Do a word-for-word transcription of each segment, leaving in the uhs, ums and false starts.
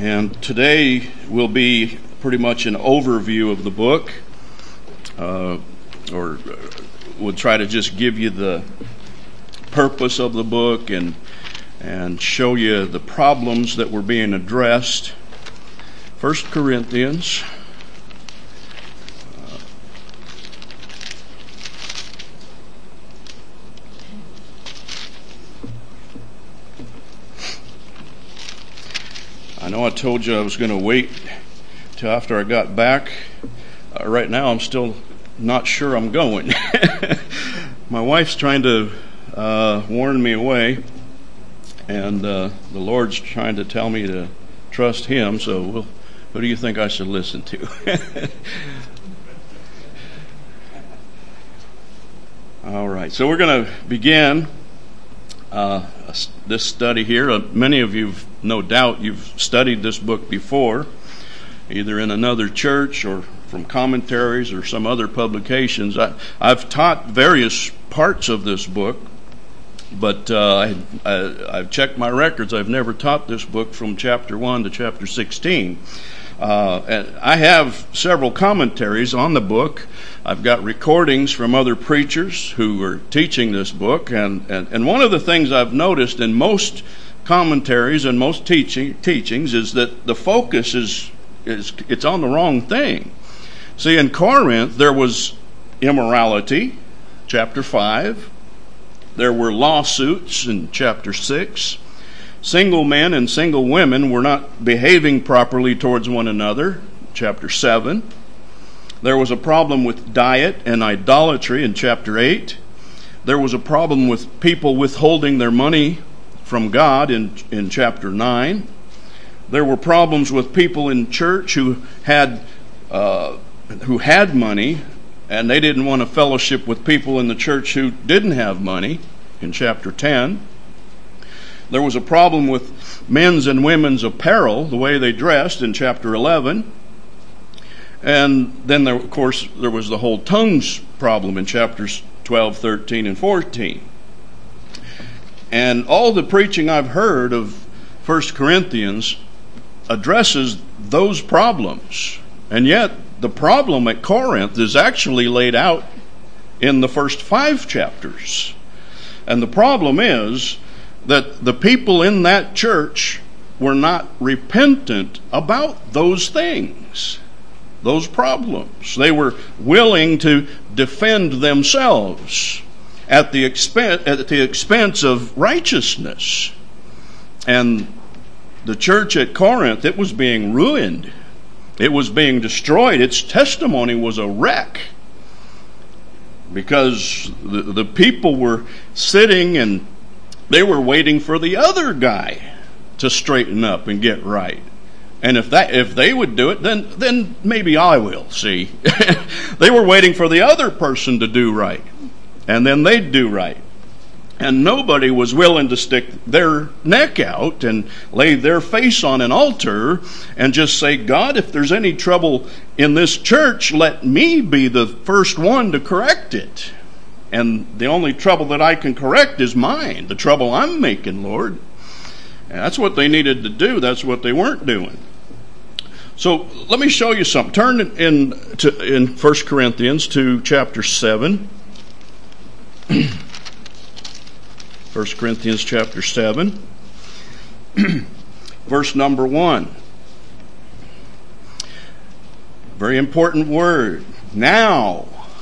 And today will be pretty much an overview of the book, uh, or we'll try to just give you the purpose of the book and and show you the problems that were being addressed. First Corinthians. I know I told you I was going to wait till after I got back. Uh, right now I'm still not sure I'm going. My wife's trying to uh, warn me away, and uh, the Lord's trying to tell me to trust Him, so we'll, who do you think I should listen to? All right, so we're going to begin uh, this study here. Uh, many of you, no doubt, you've studied this book before, either in another church or from commentaries or some other publications. I, I've taught various parts of this book, but uh, I, I, I've checked my records. I've never taught this book from chapter one to chapter sixteen. Uh, and I have several commentaries on the book. I've got recordings from other preachers who are teaching this book, and, and, and one of the things I've noticed in most commentaries and most teaching teachings is that the focus is is it's on the wrong thing. See, in Corinth there was immorality, chapter five. There were lawsuits in chapter six. Single men and single women were not behaving properly towards one another, chapter seven. There was a problem with diet and idolatry in chapter eight. There was a problem with people withholding their money from God in, in chapter nine. There were problems with people in church who had uh, who had money, and they didn't want to fellowship with people in the church who didn't have money in chapter ten. There was a problem with men's and women's apparel, the way they dressed, in chapter eleven. And then, there, of course, there was the whole tongues problem in chapters twelve, thirteen, and fourteen. And all the preaching I've heard of First Corinthians addresses those problems. And yet, the problem at Corinth is actually laid out in the first five chapters. And the problem is that the people in that church were not repentant about those things, those problems. They were willing to defend themselves at the expense, at the expense of righteousness. And the church at Corinth, it was being ruined. It was being destroyed. Its testimony was a wreck, because the, the people were sitting and they were waiting for the other guy to straighten up and get right. And if that if they would do it, then then maybe I will, see. They were waiting for the other person to do right, and then they'd do right. And nobody was willing to stick their neck out and lay their face on an altar and just say, God, if there's any trouble in this church, let me be the first one to correct it. And the only trouble that I can correct is mine, the trouble I'm making, Lord. And that's what they needed to do. That's what they weren't doing. So let me show you something. Turn in to in First Corinthians to chapter seven. First Corinthians chapter seven, verse number one. Very important word. Now.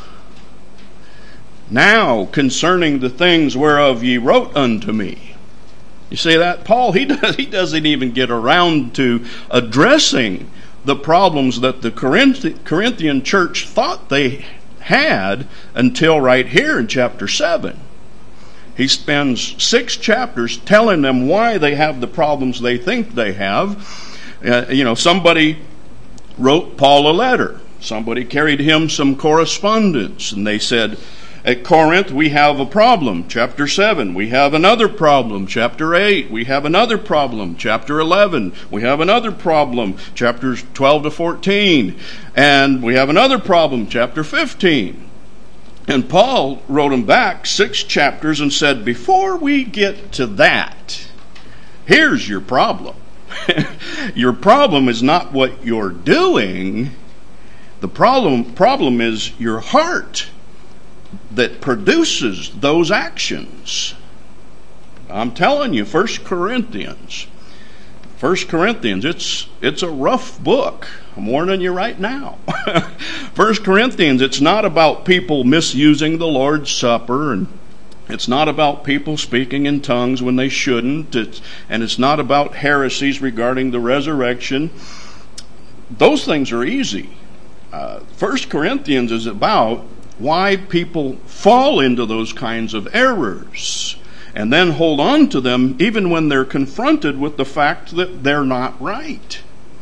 Now concerning the things whereof ye wrote unto me. You see that? Paul, he, does, he doesn't even get around to addressing the problems that the Corinth, Corinthian church thought they had until right here in chapter seven. He spends six chapters telling them why they have the problems they think they have. Uh, you know, somebody wrote Paul a letter. Somebody carried him some correspondence, and they said, at Corinth, we have a problem. Chapter seven, we have another problem. Chapter eight, we have another problem. Chapter eleven, we have another problem. Chapters twelve to fourteen. And we have another problem. Chapter fifteen. And Paul wrote them back six chapters and said, before we get to that, here's your problem. Your problem is not what you're doing. The problem, problem is your heart that produces those actions. I'm telling you, First Corinthians. First Corinthians, it's it's a rough book. I'm warning you right now. First Corinthians, it's not about people misusing the Lord's Supper, and it's not about people speaking in tongues when they shouldn't, it's, and it's not about heresies regarding the resurrection. Those things are easy. Uh, First Corinthians is about why people fall into those kinds of errors and then hold on to them even when they're confronted with the fact that they're not right.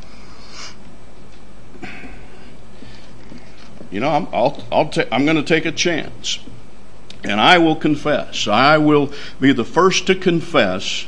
You know, I'm, I'll, I'll ta- I'm going to take a chance. And I will confess. I will be the first to confess.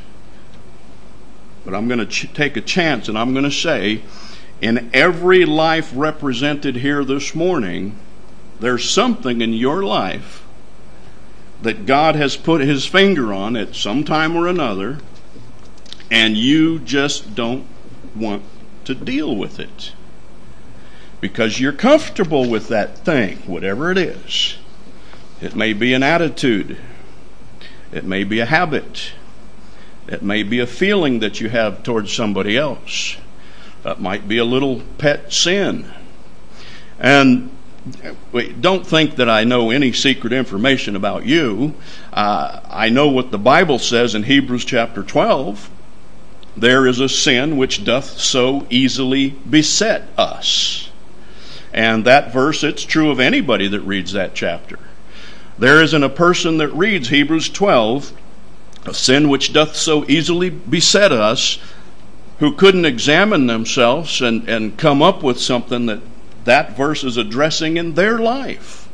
But I'm going to ch- take a chance, and I'm going to say, in every life represented here this morning, there's something in your life that God has put His finger on at some time or another, and you just don't want to deal with it. Because you're comfortable with that thing, whatever it is. It may be an attitude. It may be a habit. It may be a feeling that you have towards somebody else. That might be a little pet sin. And wait, don't think that I know any secret information about you. Uh, I know what the Bible says in Hebrews chapter twelve. There is a sin which doth so easily beset us. And that verse, it's true of anybody that reads that chapter. There isn't a person that reads Hebrews twelve, a sin which doth so easily beset us, who couldn't examine themselves and, and come up with something that that verse is addressing in their life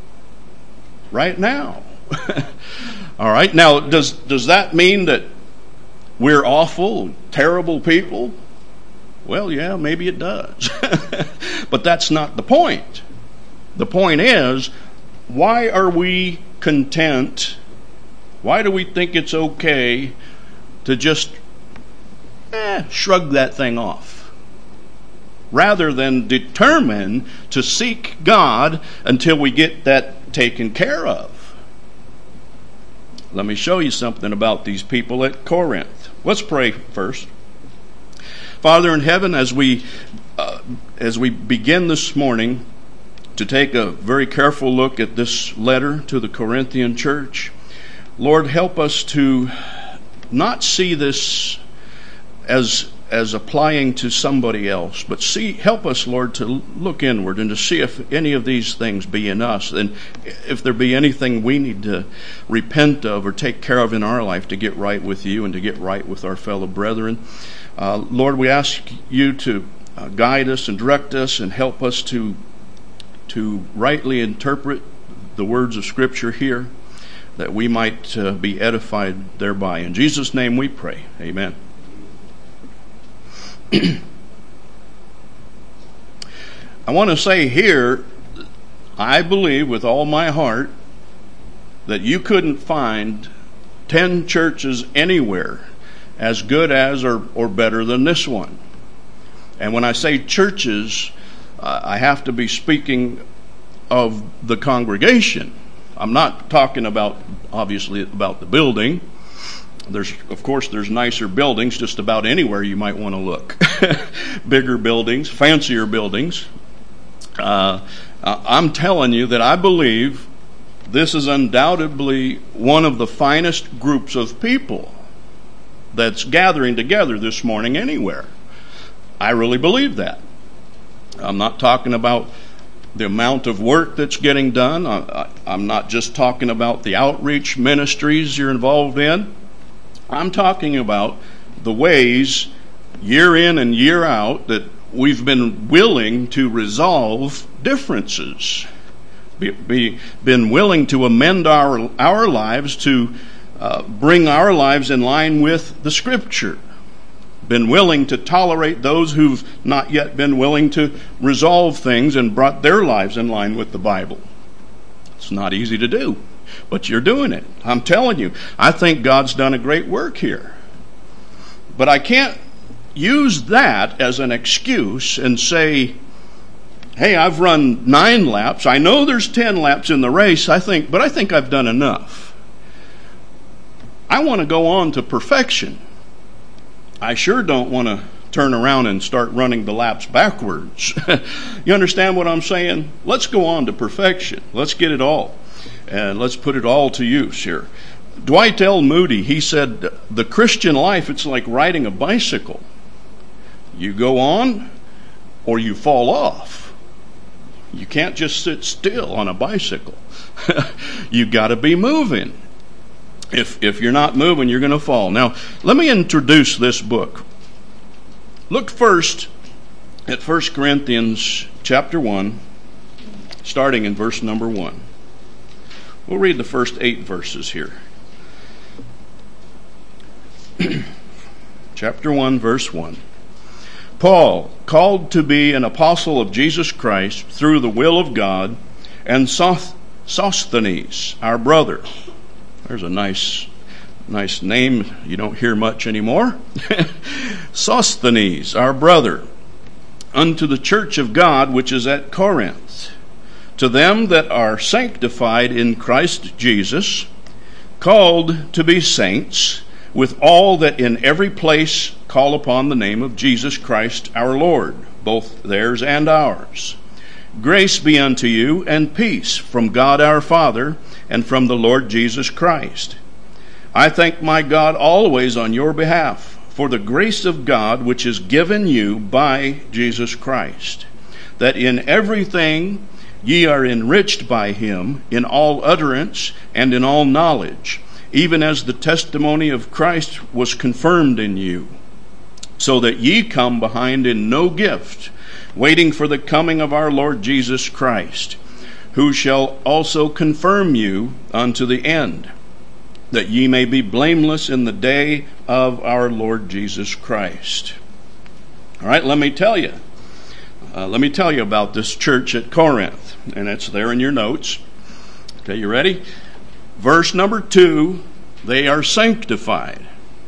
right now. All right, now does does that mean that we're awful, terrible people? Well, yeah, maybe it does. But that's not the point. The point is, why are we content? Why do we think it's okay to just eh, shrug that thing off, rather than determine to seek God until we get that taken care of? Let me show you something about these people at Corinth. Let's pray first. Father in heaven, as we uh, as we begin this morning to take a very careful look at this letter to the Corinthian church, Lord, help us to not see this as as applying to somebody else, but see, help us, Lord, to look inward and to see if any of these things be in us, and if there be anything we need to repent of or take care of in our life to get right with you and to get right with our fellow brethren. Uh, Lord, we ask you to uh, guide us and direct us and help us to to rightly interpret the words of Scripture here, that we might uh, be edified thereby. In Jesus' name we pray. Amen. I want to say here, I believe with all my heart that you couldn't find ten churches anywhere as good as or, or better than this one. And when I say churches, uh, I have to be speaking of the congregation. I'm not talking about, obviously, about the building. There's, of course, there's nicer buildings just about anywhere you might want to look. Bigger buildings, fancier buildings. Uh, I'm telling you that I believe this is undoubtedly one of the finest groups of people that's gathering together this morning anywhere. I really believe that. I'm not talking about the amount of work that's getting done. I, I, I'm not just talking about the outreach ministries you're involved in. I'm talking about the ways, year in and year out, that we've been willing to resolve differences. Be, be, been willing to amend our, our lives to uh, bring our lives in line with the Scripture. Been willing to tolerate those who've not yet been willing to resolve things and brought their lives in line with the Bible. It's not easy to do, but you're doing it. I'm telling you, I think God's done a great work here. But I can't use that as an excuse and say, hey, I've run nine laps. I know there's ten laps in the race, I think, but I think I've done enough. I want to go on to perfection. I sure don't want to turn around and start running the laps backwards. You understand what I'm saying? Let's go on to perfection. Let's get it all. And let's put it all to use here. Dwight L. Moody, he said, the Christian life, it's like riding a bicycle. You go on or you fall off. You can't just sit still on a bicycle. You got to be moving. If if you're not moving, you're going to fall. Now, let me introduce this book. Look first at First Corinthians chapter one, starting in verse number one. We'll read the first eight verses here. Chapter one, verse one. Paul, called to be an apostle of Jesus Christ through the will of God, and Sosthenes, our brother. There's a nice, nice name you don't hear much anymore. Sosthenes, our brother, unto the church of God which is at Corinth, to them that are sanctified in Christ Jesus, called to be saints, with all that in every place call upon the name of Jesus Christ our Lord, both theirs and ours. Grace be unto you, and peace from God our Father, and from the Lord Jesus Christ. I thank my God always on your behalf, for the grace of God which is given you by Jesus Christ, that in everything ye are enriched by him, in all utterance and in all knowledge, even as the testimony of Christ was confirmed in you, so that ye come behind in no gift, waiting for the coming of our Lord Jesus Christ, who shall also confirm you unto the end, that ye may be blameless in the day of our Lord Jesus Christ. All right, let me tell you. Uh, let me tell you about this church at Corinth, and it's there in your notes. Okay, you ready? Verse number two, they are sanctified.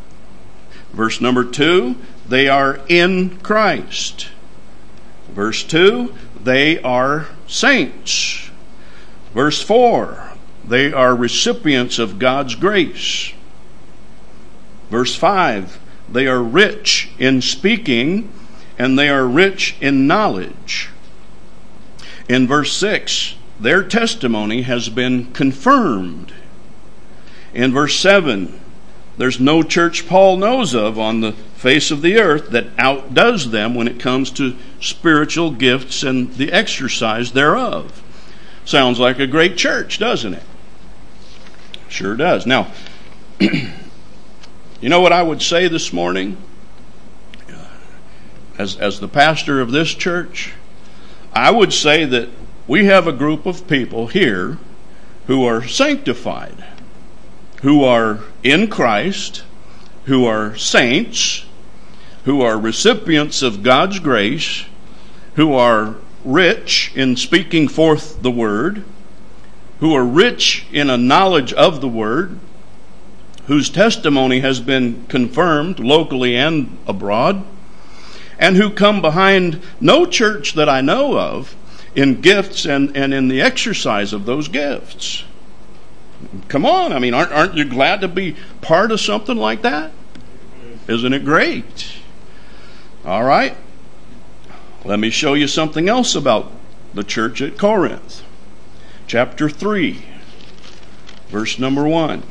Verse number two, they are in Christ. Verse two, they are saints. Verse four, they are recipients of God's grace. Verse five, they are rich in speaking, and they are rich in knowledge. In verse six, their testimony has been confirmed. In verse seven, there's no church Paul knows of on the face of the earth that outdoes them when it comes to spiritual gifts and the exercise thereof. Sounds like a great church, doesn't it? Sure does. Now, you know what I would say this morning? As, as the pastor of this church, I would say that we have a group of people here who are sanctified, who are in Christ, who are saints, who are recipients of God's grace, who are rich in speaking forth the word, who are rich in a knowledge of the word, whose testimony has been confirmed locally and abroad, and who come behind no church that I know of in gifts and, and in the exercise of those gifts. Come on, I mean, aren't, aren't you glad to be part of something like that? Isn't it great? All right. Let me show you something else about the church at Corinth. Chapter three, verse number one.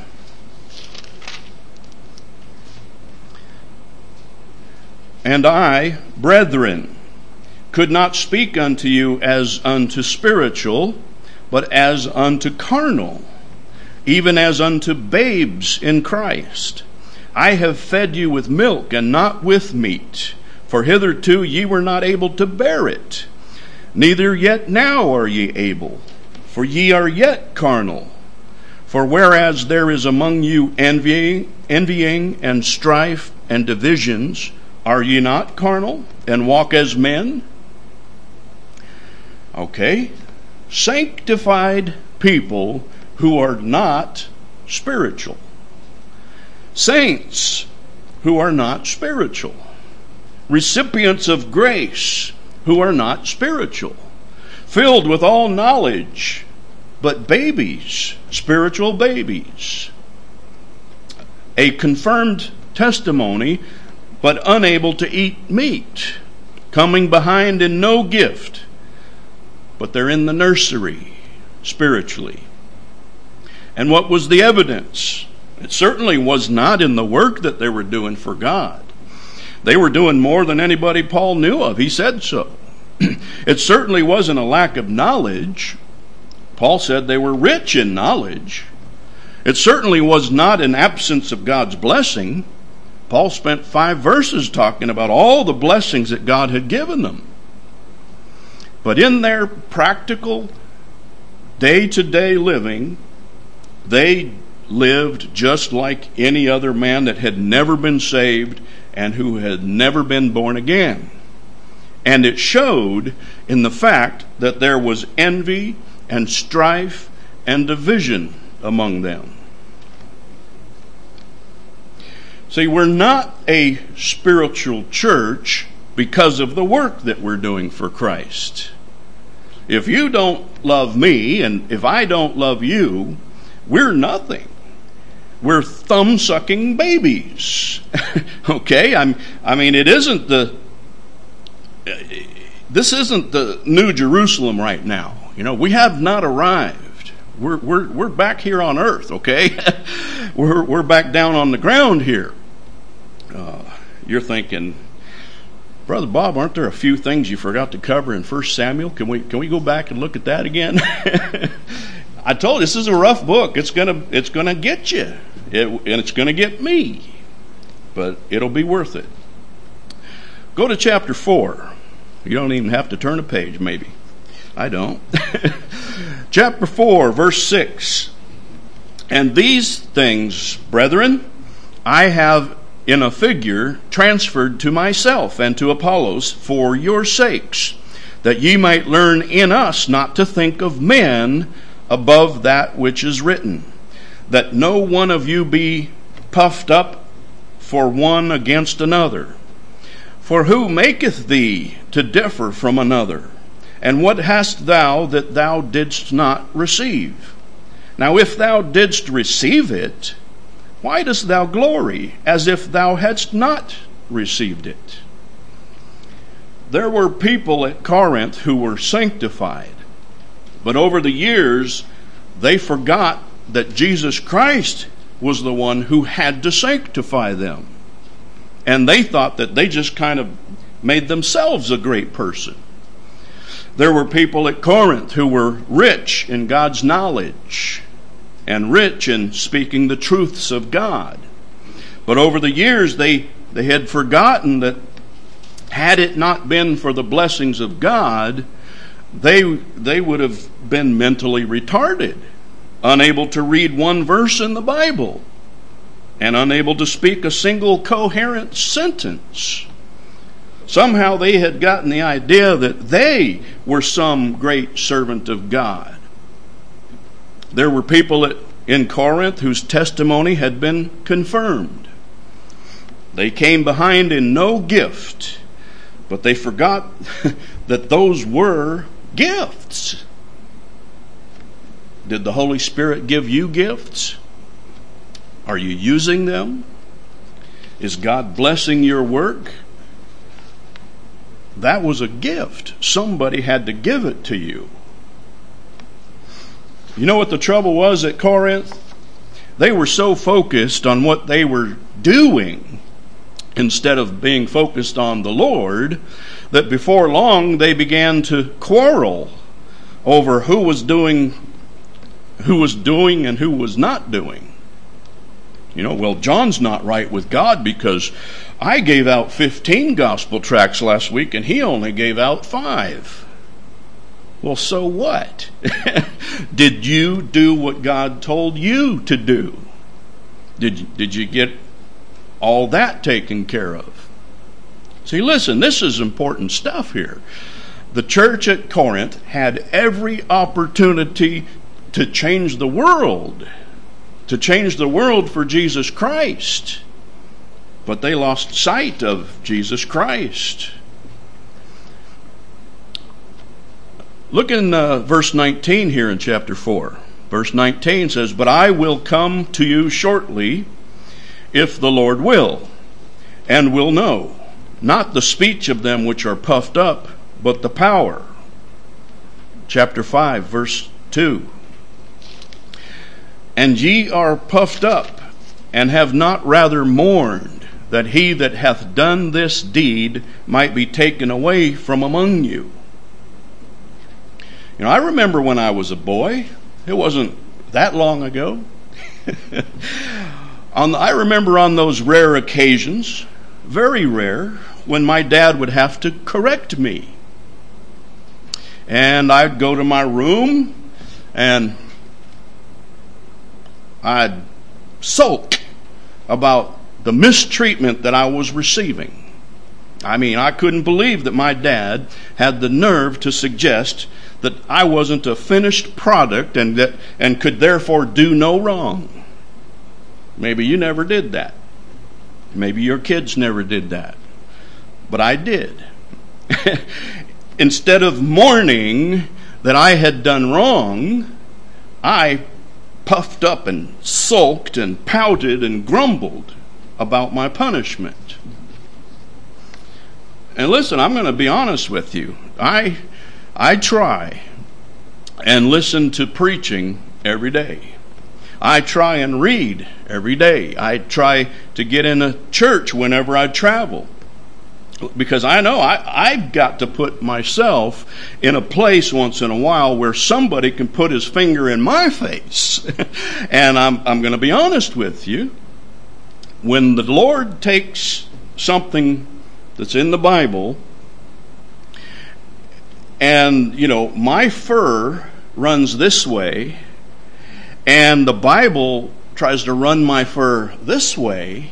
And I, brethren, could not speak unto you as unto spiritual, but as unto carnal, even as unto babes in Christ. I have fed you with milk and not with meat, for hitherto ye were not able to bear it, neither yet now are ye able, for ye are yet carnal. For whereas there is among you envying, envying and strife and divisions, are ye not carnal and walk as men? Okay. Sanctified people who are not spiritual. Saints who are not spiritual. recipients of grace who are not spiritual, filled with all knowledge, but babies, spiritual babies. A confirmed testimony, but unable to eat meat, coming behind in no gift, but they're in the nursery spiritually. And what was the evidence? It certainly was not in the work that they were doing for God. They were doing more than anybody Paul knew of. He said so. It certainly wasn't a lack of knowledge. Paul said they were rich in knowledge. It certainly was not an absence of God's blessing. Paul spent five verses talking about all the blessings that God had given them. But in their practical, day-to-day living, they lived just like any other man that had never been saved and who had never been born again. And it showed in the fact that there was envy and strife and division among them. See, we're not a spiritual church because of the work that we're doing for Christ. If you don't love me, and if I don't love you, we're nothing. We're thumb-sucking babies. Okay? I'm, I mean, it isn't the... This isn't the New Jerusalem right now. You know, we have not arrived. We're we're we're back here on earth, okay? we're we're back down on the ground here. Uh, you're thinking, Brother Bob, aren't there a few things you forgot to cover in First Samuel? Can we can we go back and look at that again? I told you, this is a rough book. It's gonna it's gonna get you, it, and it's gonna get me, but it'll be worth it. Go to chapter four. You don't even have to turn a page, maybe. I don't. Chapter four, verse six. And these things, brethren, I have in a figure transferred to myself and to Apollos for your sakes, that ye might learn in us not to think of men above that which is written, that no one of you be puffed up for one against another. For who maketh thee to differ from another? And what hast thou that thou didst not receive? Now if thou didst receive it, why dost thou glory as if thou hadst not received it? There were people at Corinth who were sanctified, but over the years they forgot that Jesus Christ was the one who had to sanctify them. And they thought that they just kind of made themselves a great person. There were people at Corinth who were rich in God's knowledge and rich in speaking the truths of God. But over the years, they, they had forgotten that had it not been for the blessings of God, they, they would have been mentally retarded, unable to read one verse in the Bible, and unable to speak a single coherent sentence. Somehow they had gotten the idea that they were some great servant of God. There were people at, in Corinth whose testimony had been confirmed. They came behind in no gift, but they forgot that those were gifts. Did the Holy Spirit give you gifts? Are you using them? Is God blessing your work? That was a gift. Somebody had to give it to you. You know what the trouble was at Corinth? They were so focused on what they were doing instead of being focused on the Lord that before long they began to quarrel over who was doing who was doing and who was not doing. You know, well, John's not right with God because I gave out fifteen gospel tracts last week and he only gave out five. Well, so what? Did you do what God told you to do? Did you, did you get all that taken care of? See, listen, this is important stuff here. The church at Corinth had every opportunity to change the world, to change the world for Jesus Christ. but they lost sight of Jesus Christ. Look in uh, verse nineteen here in chapter four. Verse nineteen says, "But I will come to you shortly, if the Lord will, and will know, not the speech of them which are puffed up, but the power." Chapter five, verse two. "And ye are puffed up, and have not rather mourned, that he that hath done this deed might be taken away from among you." You know, I remember when I was a boy. It wasn't that long ago. on the, I remember on those rare occasions, very rare, when my dad would have to correct me. And I'd go to my room and I'd sulk about the mistreatment that I was receiving. I mean, I couldn't believe that my dad had the nerve to suggest that I wasn't a finished product and that and could therefore do no wrong. Maybe you never did that. Maybe your kids never did that. But I did. Instead of mourning that I had done wrong, I puffed up and sulked and pouted and grumbled about my punishment. And listen, I'm going to be honest with you. I I try and listen to preaching every day. I try and read every day. I try to get in a church whenever I travel. Because I know I, I've got to put myself in a place once in a while where somebody can put his finger in my face. And I'm, I'm going to be honest with you. When the Lord takes something that's in the Bible, and, you know, my fur runs this way, and the Bible tries to run my fur this way,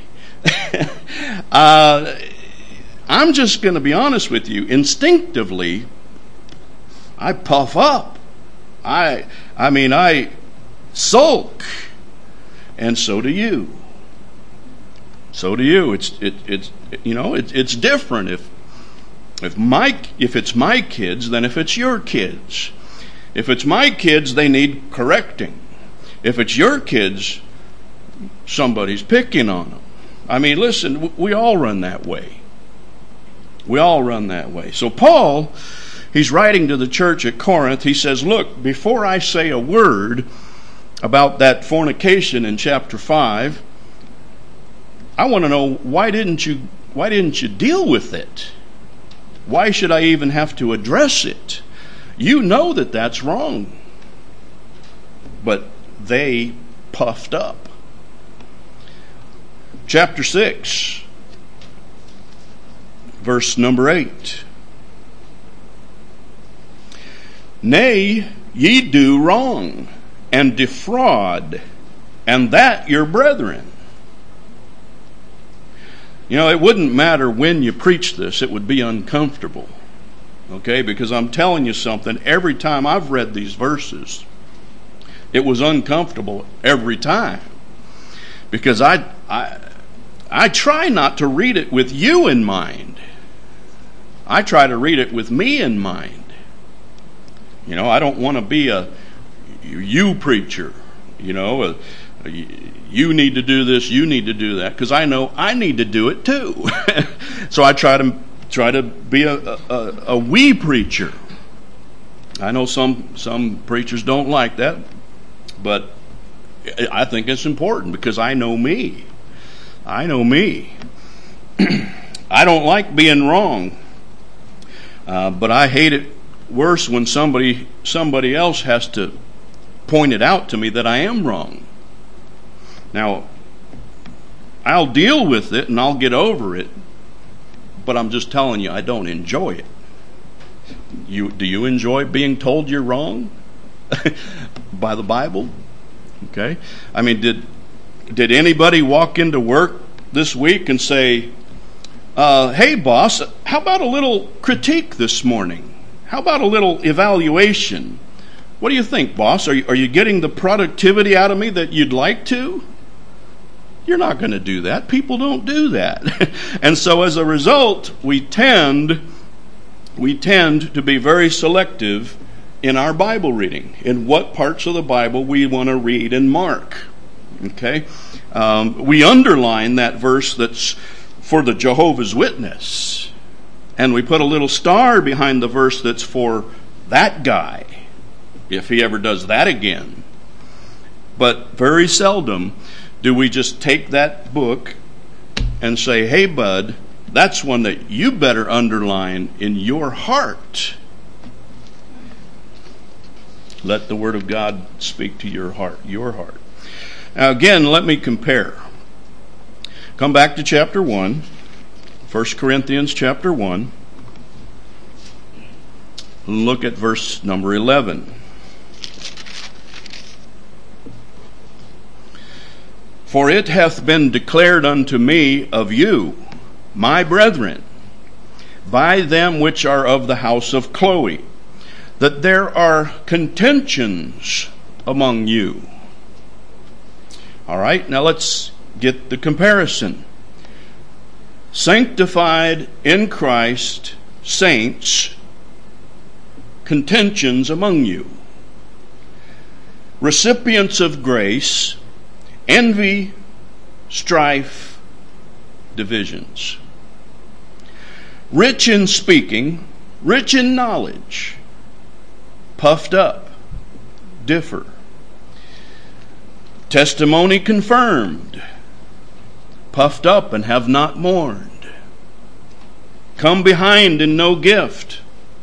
uh, I'm just going to be honest with you. Instinctively, I puff up. I, I mean, I sulk, and so do you. So do you. It's, it, it's, you know, it, it's different if, if my, if it's my kids than if it's your kids. If it's my kids, they need correcting. If it's your kids, somebody's picking on them. I mean, listen, we all run that way. We all run that way. So Paul, he's writing to the church at Corinth. He says, look, before I say a word about that fornication in chapter five, I want to know, why didn't you why didn't you deal with it? Why should I even have to address it? You know that that's wrong. But they puffed up. Chapter six, verse number eight. Nay, ye do wrong, and defraud, and that your brethren. You know, it wouldn't matter when you preach this, it would be uncomfortable. Okay, because I'm telling you something, every time I've read these verses, it was uncomfortable every time. Because I, I, I try not to read it with you in mind. I try to read it with me in mind. You know, I don't want to be a you preacher, you know, a, a, you need to do this, you need to do that, because I know I need to do it too. So I try to try to be a, a, a we preacher. I know some some preachers don't like that, but I think it's important because I know me. I know me. I don't like being wrong, uh, but I hate it worse when somebody somebody else has to point it out to me that I am wrong. Now, I'll deal with it and I'll get over it, but I'm just telling you, I don't enjoy it. You do you enjoy being told you're wrong by the Bible? Okay, I mean, did did anybody walk into work this week and say, uh, "Hey, boss, how about a little critique this morning? How about a little evaluation? What do you think, boss? Are you, are you getting the productivity out of me that you'd like to?" You're not going to do that. People don't do that. And so as a result, we tend, we tend to be very selective in our Bible reading, in what parts of the Bible we want to read and mark. Okay? Um, we underline that verse that's for the Jehovah's Witness. And we put a little star behind the verse that's for that guy, if he ever does that again. But very seldom do we just take that book and say, hey, bud, that's one that you better underline in your heart. Let the Word of God speak to your heart, your heart. Now again, let me compare. Come back to chapter one, First Corinthians chapter one. Look at verse number eleven. For it hath been declared unto me of you, my brethren, by them which are of the house of Chloe, that there are contentions among you. All right, now let's get the comparison. Sanctified in Christ saints, contentions among you. Recipients of grace, envy, strife, divisions. Rich in speaking, rich in knowledge, puffed up, differ. Testimony confirmed, puffed up and have not mourned. Come behind in no gift,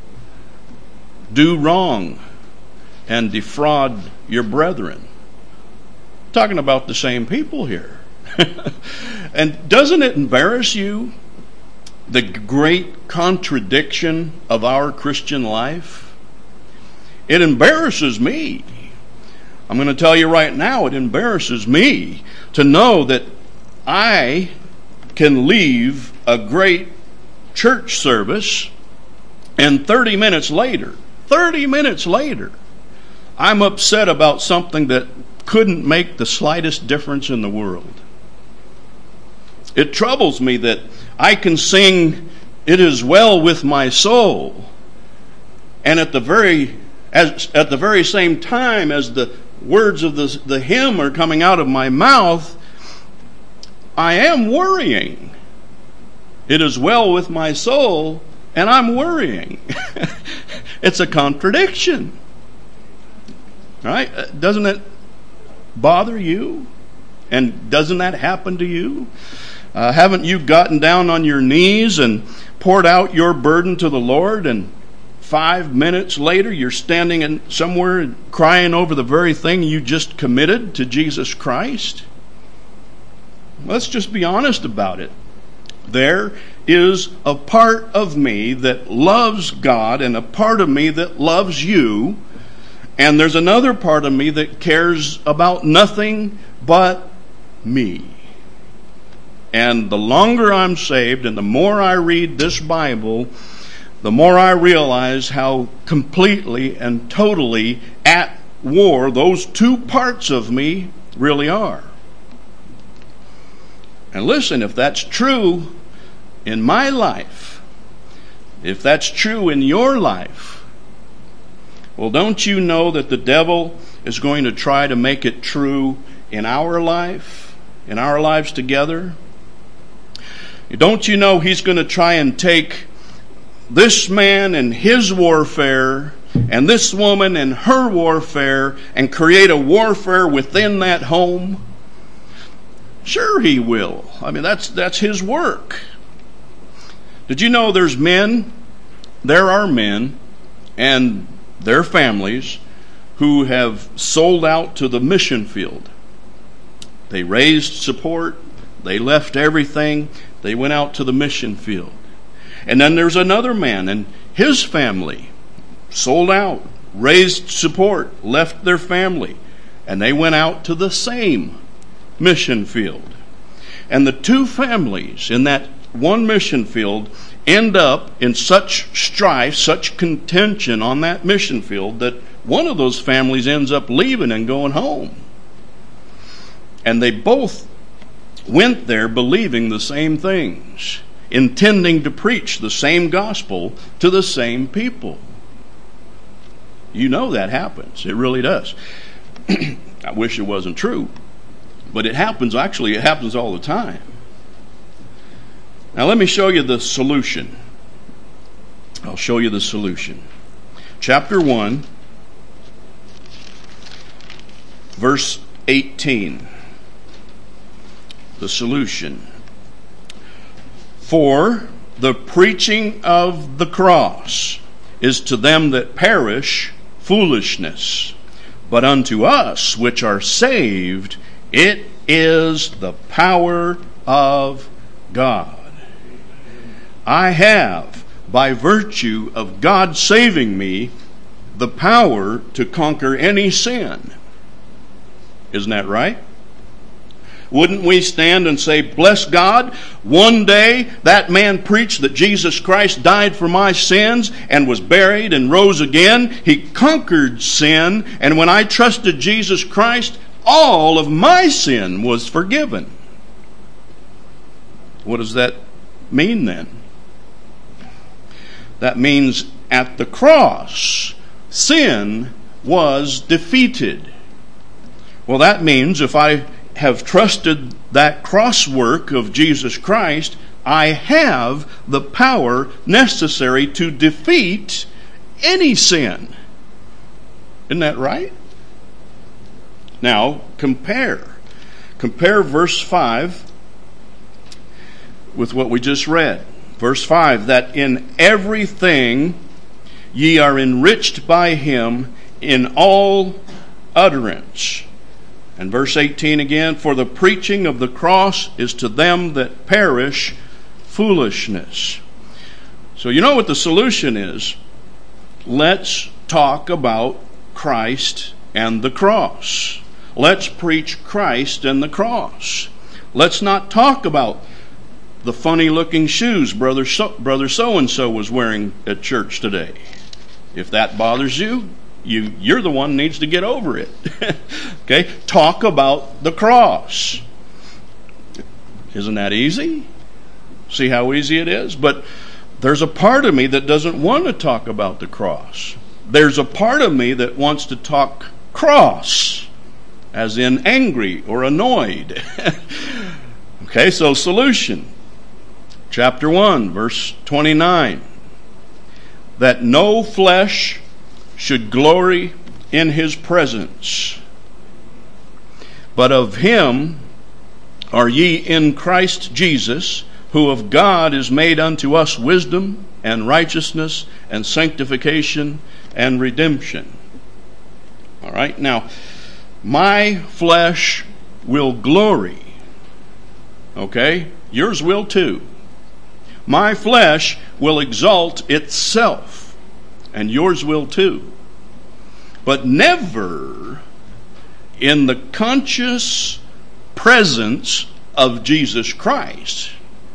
do wrong and defraud your brethren. Talking about the same people here. And doesn't it embarrass you, the great contradiction of our Christian life? It embarrasses me. I'm going to tell you right now, it embarrasses me to know that I can leave a great church service and thirty minutes later, thirty minutes later, I'm upset about something that couldn't make the slightest difference in the world. It troubles me that I can sing "It Is Well With My Soul," and at the very as at the very same time as the words of the, the hymn are coming out of my mouth, I am worrying. It is well with my soul, and I'm worrying. It's a contradiction. Right? Doesn't it bother you? And doesn't that happen to you? Uh, haven't you gotten down on your knees and poured out your burden to the Lord, and five minutes later you're standing in somewhere and crying over the very thing you just committed to Jesus Christ? Let's just be honest about it. There is a part of me that loves God and a part of me that loves you, and there's another part of me that cares about nothing but me. And the longer I'm saved and the more I read this Bible, the more I realize how completely and totally at war those two parts of me really are. And listen, if that's true in my life, if that's true in your life, well, don't you know that the devil is going to try to make it true in our life, in our lives together? Don't you know he's going to try and take this man and his warfare and this woman and her warfare and create a warfare within that home? Sure he will. I mean, that's that's his work. Did you know there's men, there are men and their families who have sold out to the mission field. They raised support, they left everything, they went out to the mission field. And then there's another man and his family sold out, raised support, left their family, and they went out to the same mission field. And the two families in that one mission field end up in such strife, such contention on that mission field that one of those families ends up leaving and going home. And they both went there believing the same things, intending to preach the same gospel to the same people. You know that happens. It really does. I wish it wasn't true, but it happens. Actually, it happens all the time. Now let me show you the solution. I'll show you the solution. Chapter one, verse eighteen. The solution. For the preaching of the cross is to them that perish foolishness, but unto us which are saved it is the power of God. I have, by virtue of God saving me, the power to conquer any sin. Isn't that right? Wouldn't we stand and say, bless God, one day that man preached that Jesus Christ died for my sins and was buried and rose again. He conquered sin, and when I trusted Jesus Christ, all of my sin was forgiven. What does that mean then? That means at the cross, sin was defeated. Well, that means if I have trusted that cross work of Jesus Christ, I have the power necessary to defeat any sin. Isn't that right? Now, compare. Compare verse five with what we just read. Verse five, that in everything ye are enriched by him in all utterance. And verse eighteen again, for the preaching of the cross is to them that perish foolishness. So you know what the solution is. Let's talk about Christ and the cross. Let's preach Christ and the cross. Let's not talk about the funny looking shoes brother so, brother so-and-so was wearing at church today. If that bothers you, You, you're the one who needs to get over it. Okay? Talk about the cross. Isn't that easy? See how easy it is? But there's a part of me that doesn't want to talk about the cross. There's a part of me that wants to talk cross, as in angry or annoyed. Okay, so solution. Chapter one, verse twenty-nine. That no flesh should glory in his presence. But of him are ye in Christ Jesus, who of God is made unto us wisdom and righteousness and sanctification and redemption. All right, now, my flesh will glory. Okay? Yours will too. My flesh will exalt itself, and yours will too. But never in the conscious presence of Jesus Christ.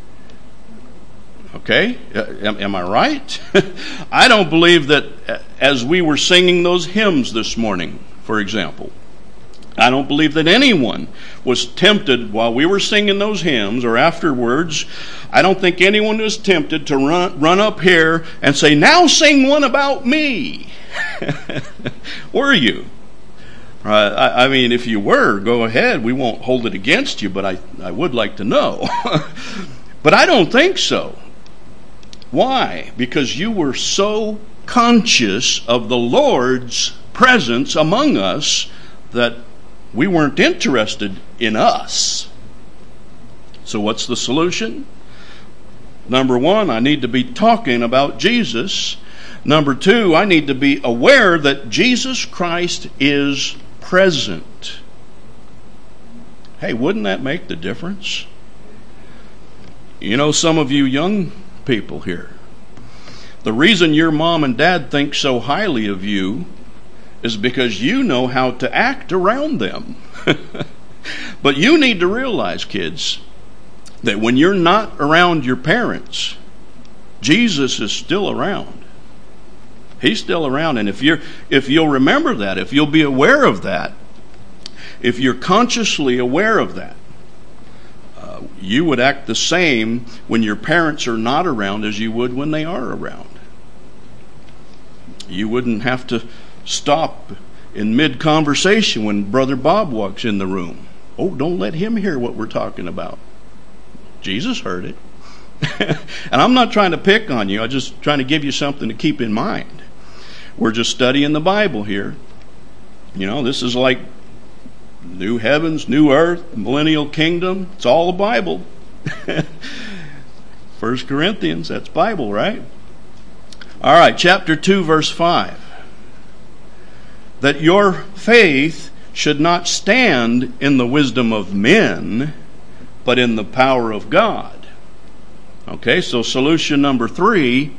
Okay? Am, am I right? I don't believe that as we were singing those hymns this morning, for example, I don't believe that anyone was tempted while we were singing those hymns or afterwards. I don't think anyone was tempted to run, run up here and say, now sing one about me. Were you? Uh, I, I mean, if you were, go ahead. We won't hold it against you, but I, I would like to know. But I don't think so. Why? Because you were so conscious of the Lord's presence among us that we weren't interested in us. So what's the solution? Number one, I need to be talking about Jesus. Number two, I need to be aware that Jesus Christ is present. Hey, wouldn't that make the difference? You know, some of you young people here, the reason your mom and dad think so highly of you is because you know how to act around them. But you need to realize, kids, that when you're not around your parents, Jesus is still around. He's still around. And if you're if you'll remember that, if you'll be aware of that, if you're consciously aware of that, uh, you would act the same when your parents are not around as you would when they are around. You wouldn't have to stop in mid-conversation when Brother Bob walks in the room. Oh, don't let him hear what we're talking about. Jesus heard it. And I'm not trying to pick on you. I'm just trying to give you something to keep in mind. We're just studying the Bible here. You know, this is like new heavens, new earth, millennial kingdom. It's all the Bible. First Corinthians, that's Bible, right? All right, chapter two, verse five. That your faith should not stand in the wisdom of men, but in the power of God. Okay, so solution number three.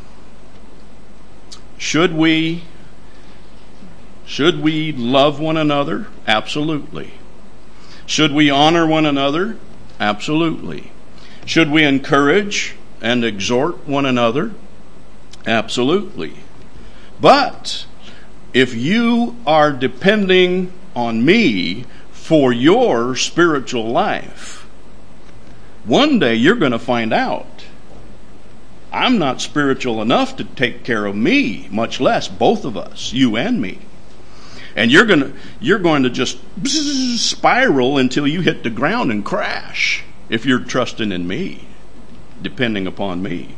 Should we should we love one another? Absolutely. Should we honor one another? Absolutely. Should we encourage and exhort one another? Absolutely. But if you are depending on me for your spiritual life, one day you're going to find out I'm not spiritual enough to take care of me, much less both of us, you and me. And you're going to you're going to just spiral until you hit the ground and crash if you're trusting in me, depending upon me.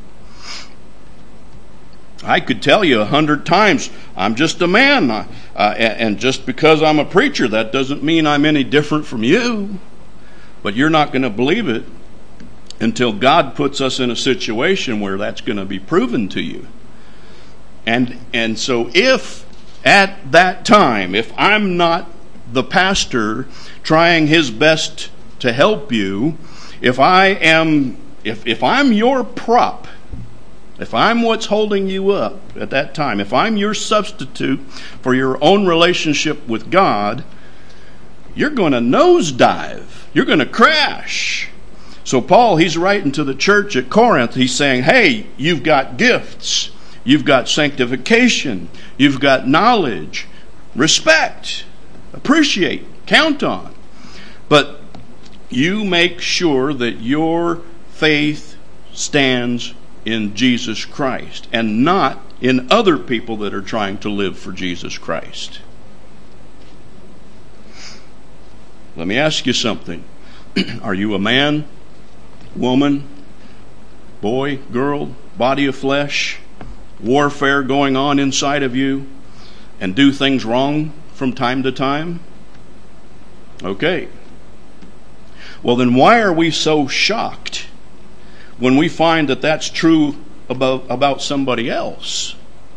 I could tell you a hundred times, I'm just a man, uh, and just because I'm a preacher, that doesn't mean I'm any different from you. But you're not going to believe it until God puts us in a situation where that's going to be proven to you. And and so if at that time, if I'm not the pastor trying his best to help you, if I am, if if I'm your prop, if I'm what's holding you up at that time, if I'm your substitute for your own relationship with God, you're going to nosedive. You're going to crash. So Paul, he's writing to the church at Corinth. He's saying, hey, you've got gifts. You've got sanctification. You've got knowledge. Respect. Appreciate. Count on. But you make sure that your faith stands in Jesus Christ and not in other people that are trying to live for Jesus Christ. Let me ask you something. Are you a man, woman, boy, girl, body of flesh, warfare going on inside of you, and do things wrong from time to time? Okay. Well, then why are we so shocked when we find that that's true about, about somebody else?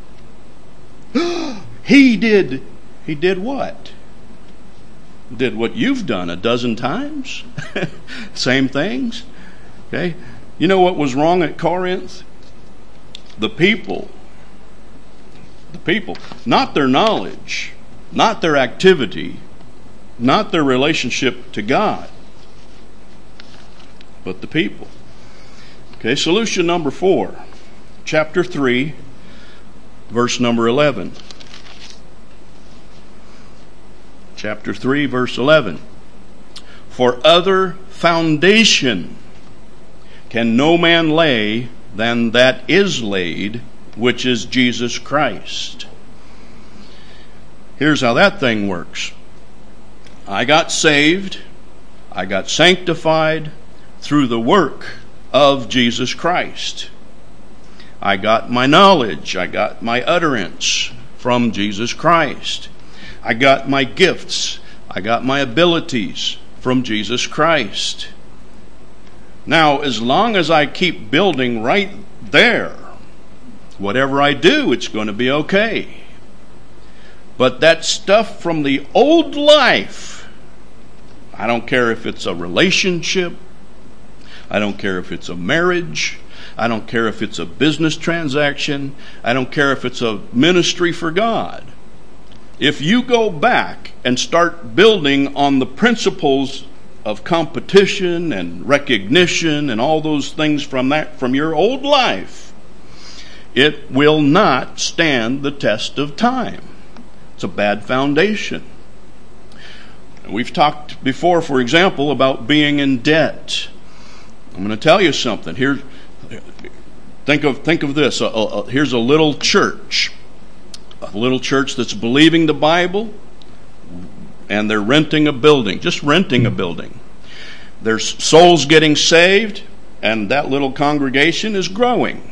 He did, he did what? Did what you've done a dozen times? Same things? Okay. You know what was wrong at Corinth? The people. The people. Not their knowledge. Not their activity. Not their relationship to God. But the people. Okay, solution number four. Chapter three, verse number eleven. Chapter three, verse eleven. For other foundation can no man lay than that is laid, which is Jesus Christ. Here's how that thing works. I got saved, I got sanctified through the work of Jesus Christ. I got my knowledge, I got my utterance from Jesus Christ. I got my gifts, I got my abilities from Jesus Christ. Now, as long as I keep building right there, whatever I do, it's going to be okay. But that stuff from the old life, I don't care if it's a relationship, I don't care if it's a marriage, I don't care if it's a business transaction, I don't care if it's a ministry for God. If you go back and start building on the principles of competition and recognition and all those things from that from your old life, it will not stand the test of time. It's a bad foundation. We've talked before, for example, about being in debt. I'm going to tell you something. Here, think of think of this. Uh, uh, here's a little church, a little church that's believing the Bible, and they're renting a building, just renting a building. There's souls getting saved, and that little congregation is growing.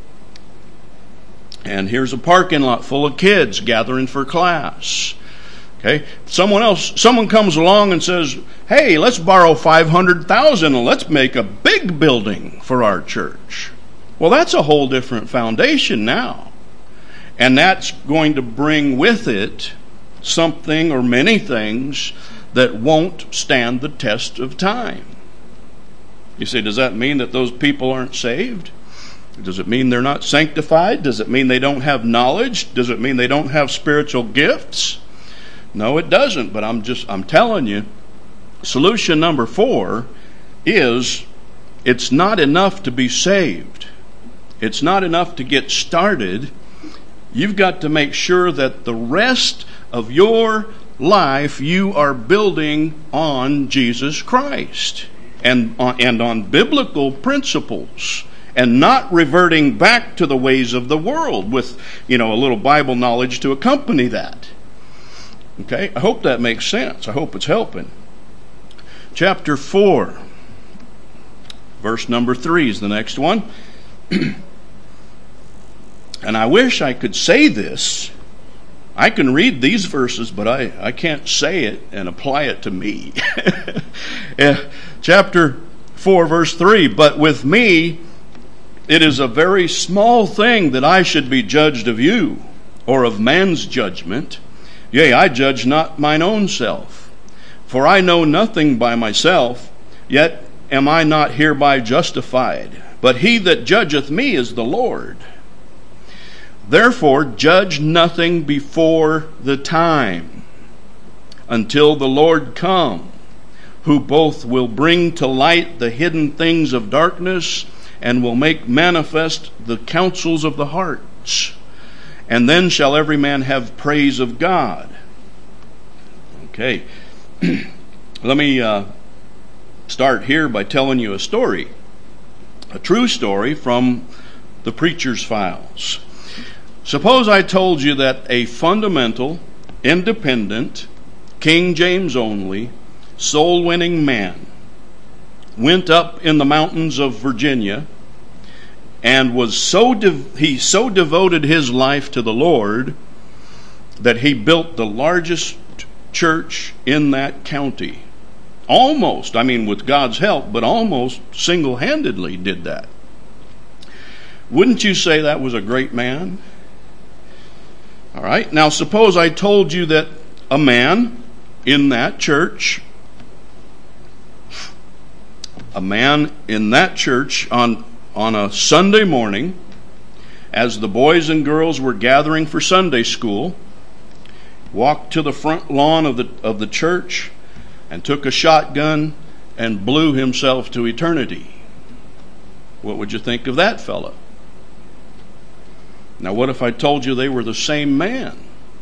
And here's a parking lot full of kids gathering for class. Okay, someone else, someone comes along and says, "Hey, let's borrow five hundred thousand and let's make a big building for our church." Well, that's a whole different foundation now, and that's going to bring with it something or many things that won't stand the test of time. You say, does that mean that those people aren't saved? Does it mean they're not sanctified? Does it mean they don't have knowledge? Does it mean they don't have spiritual gifts? No, it doesn't, but I'm just, I'm telling you, solution number four is it's not enough to be saved. It's not enough to get started. You've got to make sure that the rest of your life you are building on Jesus Christ and on, and on biblical principles, and not reverting back to the ways of the world with, you know, a little Bible knowledge to accompany that. Okay, I hope that makes sense. I hope it's helping. Chapter four, verse number three is the next one. And I wish I could say this. I can read these verses, but I, I can't say it and apply it to me. Chapter four, verse three, but with me it is a very small thing that I should be judged of you, or of man's judgment. Yea, I judge not mine own self. For I know nothing by myself, yet am I not hereby justified. But he that judgeth me is the Lord. Therefore judge nothing before the time, until the Lord come, who both will bring to light the hidden things of darkness, and will make manifest the counsels of the hearts. And then shall every man have praise of God. Okay. Let me uh, start here by telling you a story. A true story from the Preacher's Files. Suppose I told you that a fundamental, independent, King James only, soul-winning man went up in the mountains of Virginia and was so de- he so devoted his life to the Lord that he built the largest church in that county. Almost, I mean with God's help, but almost single-handedly did that. Wouldn't you say that was a great man? All right, now suppose I told you that a man in that church, a man in that church on on a Sunday morning, as the boys and girls were gathering for Sunday school, walked to the front lawn of the of the church and took a shotgun and blew himself to eternity. What would you think of that fellow? Now, what if I told you they were the same man?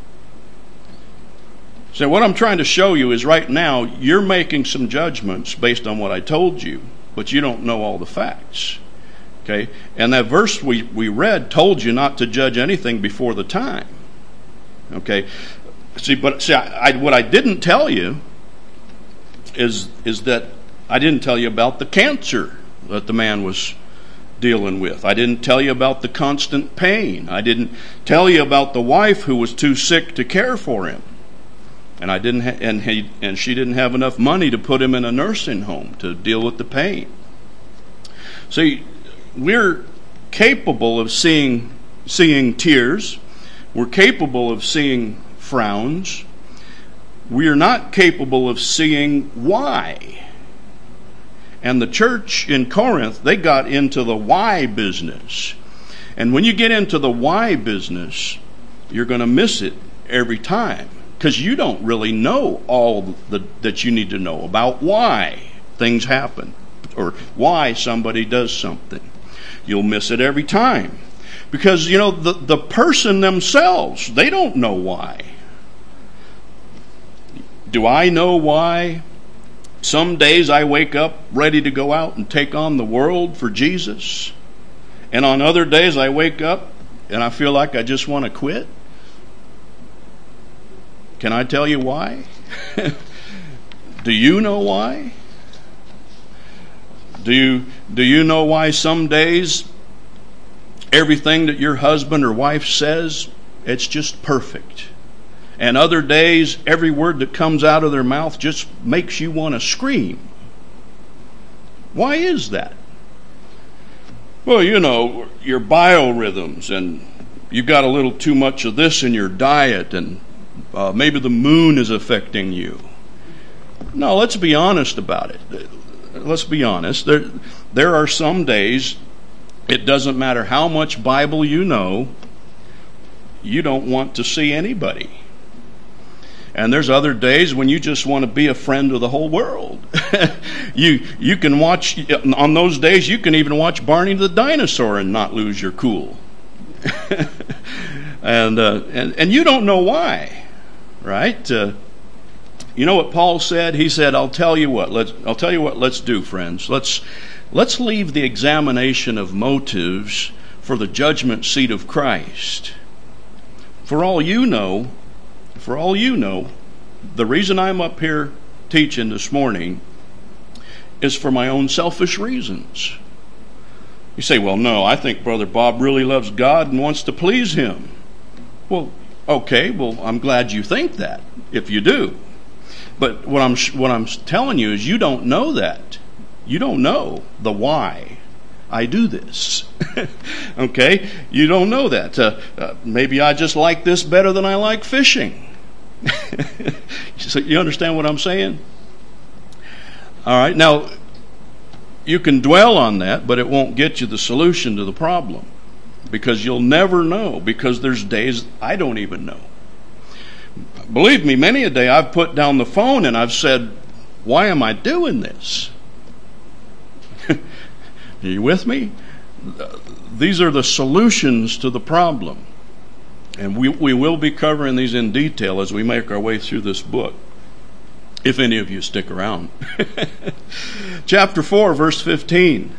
So what I'm trying to show you is right now you're making some judgments based on what I told you, but you don't know all the facts. Okay? And that verse we, we read told you not to judge anything before the time. Okay? See, but see, I, I, what I didn't tell you is is that I didn't tell you about the cancer that the man was dealing with. I didn't tell you about the constant pain. I didn't tell you about the wife who was too sick to care for him. And I didn't, ha- and he, and she didn't have enough money to put him in a nursing home to deal with the pain. See, we're capable of seeing seeing tears. We're capable of seeing frowns. We are not capable of seeing why. And the church in Corinth, they got into the why business. And when you get into the why business, you're going to miss it every time, because you don't really know all the, that you need to know about why things happen or why somebody does something. You'll miss it every time. Because, you know, the, the person themselves, they don't know why. Do I know why Some days I wake up ready to go out and take on the world for Jesus. And on other days I wake up and I feel like I just want to quit. Can I tell you why? Do you know why? Do you, do you know why some days everything that your husband or wife says, it's just perfect? And other days, every word that comes out of their mouth just makes you want to scream. Why is that? Well, you know, your biorhythms, and you've got a little too much of this in your diet, and uh, maybe the moon is affecting you. No, let's be honest about it. Let's be honest. There, there are some days, it doesn't matter how much Bible you know, you don't want to see anybody. And there's other days when you just want to be a friend of the whole world. you you can watch, on those days, you can even watch Barney the Dinosaur and not lose your cool. and, uh, and and you don't know why, right? Uh, you know what Paul said? He said, "I'll tell you what. Let's I'll tell you what. Let's do, friends. Let's let's leave the examination of motives for the judgment seat of Christ. For all you know." For all you know, the reason I'm up here teaching this morning is for my own selfish reasons. You say, well, no, I think Brother Bob really loves God and wants to please Him. Well, okay, well, I'm glad you think that, if you do. But what I'm what I'm telling you is you don't know that. You don't know the why I do this. Okay? You don't know that. Uh, uh, maybe I just like this better than I like fishing. So you understand what I'm saying? All right. Now, you can dwell on that, but it won't get you the solution to the problem. Because you'll never know. Because there's days I don't even know. Believe me, many a day I've put down the phone and I've said, why am I doing this? Are you with me? These are the solutions to the problem. And we, we will be covering these in detail as we make our way through this book, if any of you stick around. Chapter four, verse fifteen.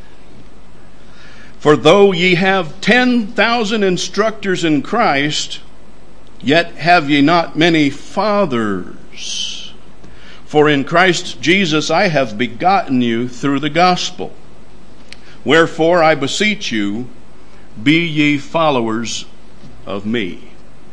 For though ye have ten thousand instructors in Christ, yet have ye not many fathers. For in Christ Jesus I have begotten you through the gospel. Wherefore I beseech you, be ye followers of me.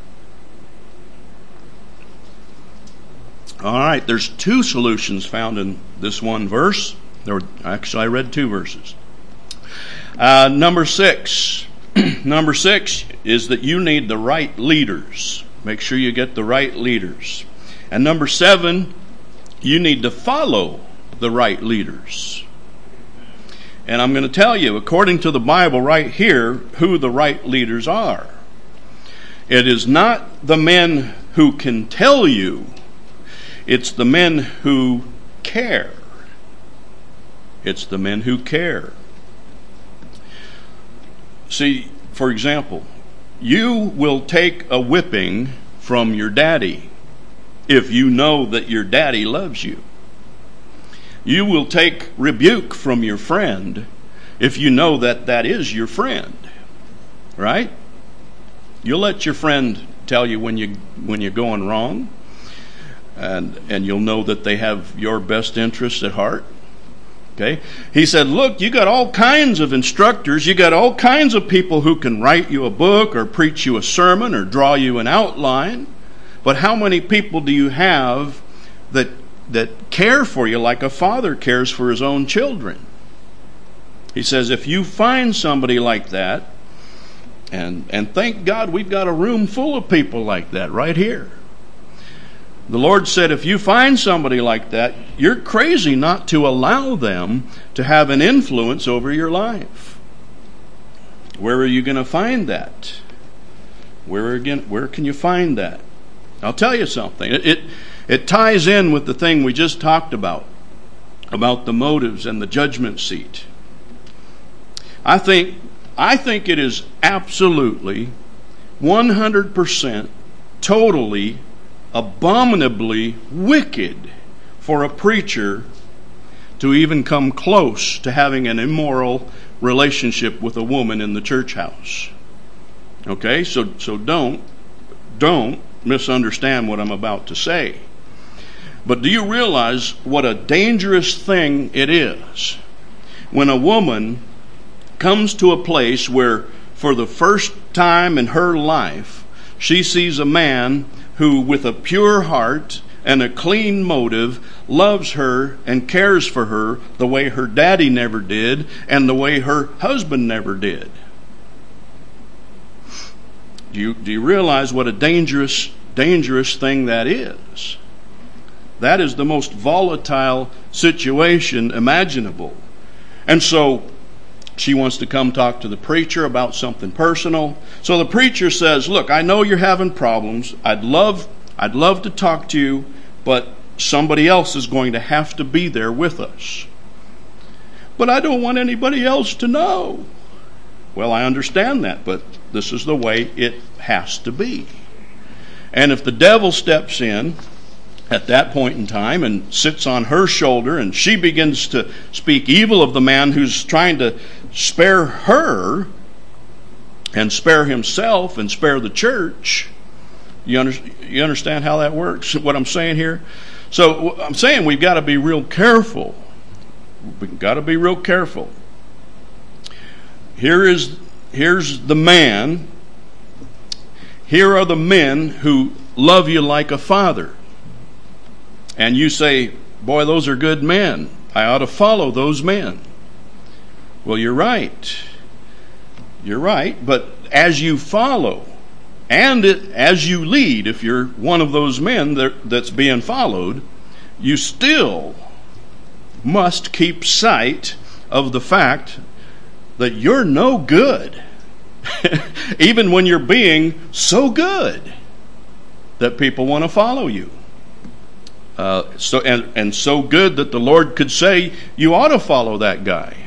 All right, there's two solutions found in this one verse. There were, actually, I read two verses. Uh, number six. Number six is that you need the right leaders. Make sure you get the right leaders. And number seven, you need to follow the right leaders. And I'm going to tell you, according to the Bible right here, who the right leaders are. It is not the men who can tell you. It's the men who care. It's the men who care. See, for example, you will take a whipping from your daddy if you know that your daddy loves you. You will take rebuke from your friend if you know that that is your friend. Right? You'll let your friend tell you when you when you're going wrong, and and you'll know that they have your best interests at heart. Okay? He said, look, you got all kinds of instructors, you got all kinds of people who can write you a book or preach you a sermon or draw you an outline, but how many people do you have that that care for you like a father cares for his own children? He says, if you find somebody like that, And and thank God we've got a room full of people like that right here. The Lord said if you find somebody like that, you're crazy not to allow them to have an influence over your life. Where are you going to find that? Where again? Where can you find that? I'll tell you something. It, it it ties in with the thing we just talked about, about the motives and the judgment seat. I think I think it is absolutely one hundred percent totally abominably wicked for a preacher to even come close to having an immoral relationship with a woman in the church house. Okay, so so don't don't misunderstand what I'm about to say. But do you realize what a dangerous thing it is when a woman comes to a place where for the first time in her life she sees a man who with a pure heart and a clean motive loves her and cares for her the way her daddy never did and the way her husband never did? Do you, do you realize what a dangerous, dangerous thing that is? That is the most volatile situation imaginable. And so she wants to come talk to the preacher about something personal. So the preacher says, look, I know you're having problems. I'd love, I'd love to talk to you, but somebody else is going to have to be there with us. But I don't want anybody else to know. Well, I understand that, but this is the way it has to be. And if the devil steps in at that point in time and sits on her shoulder and she begins to speak evil of the man who's trying to spare her and spare himself and spare the church, you, under, you understand how that works, what I'm saying here? So I'm saying we've got to be real careful. We've got to be real careful. Here is here's the man. Here are the men who love you like a father. And you say, boy, those are good men. I ought to follow those men. Well, you're right. You're right. But as you follow, and it, as you lead, if you're one of those men that, that's being followed, you still must keep sight of the fact that you're no good. Even when you're being so good that people want to follow you. Uh, so and, and so good that the Lord could say, you ought to follow that guy.